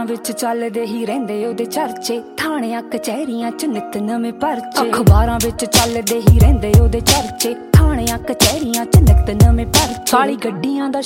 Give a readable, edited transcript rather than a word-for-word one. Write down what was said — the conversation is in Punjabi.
ਵਿੱਚ ਚੱਲਦੇ ਹੀ ਰਹਿੰਦੇ ਉਹਦੇ ਚਰਚੇ, ਥਾਣਿਆਂ ਕਚਹਿਰੀਆਂ ਚ ਨਿੱਤ ਨਵੇਂ ਪਰਚੇ। ਅਖਬਾਰਾਂ ਵਿੱਚ ਚੱਲਦੇ ਹੀ ਰਹਿੰਦੇ ਉਹਦੇ ਚਰਚੇ, ਥਾਣਿਆਂ ਕਚਹਿਰੀਆਂ ਚ ਨਿੱਤ ਨਵੇਂ ਪਰਚੇ। ਕਾਲੀ ਗੱਡੀਆਂ ਦਾ